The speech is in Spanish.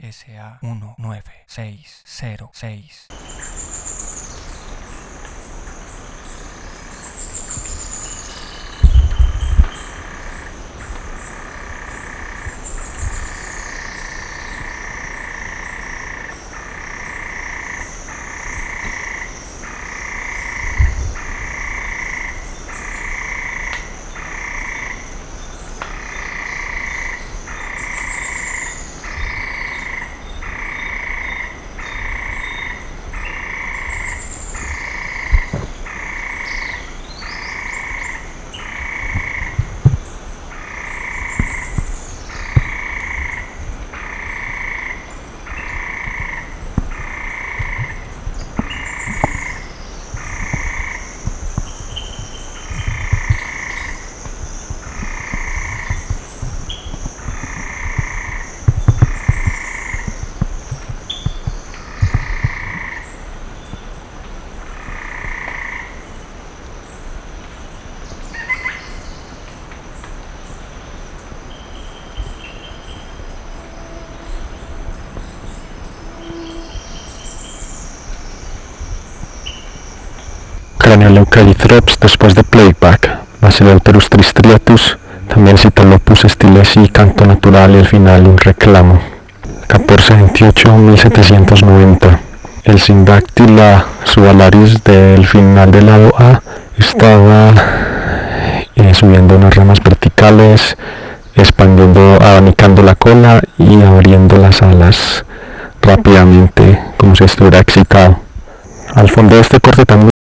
SA19606. Cranioleucadithrops después de playback, Basileutherus tristriatus, también Citalopus stilesi, canto natural y al final un reclamo. 1428-1790. El Syndactyla subalaris del final del lado A estaba subiendo unas ramas verticales, expandiendo, abanicando la cola y abriendo las alas rápidamente, como si estuviera excitado. Al fondo de este corte también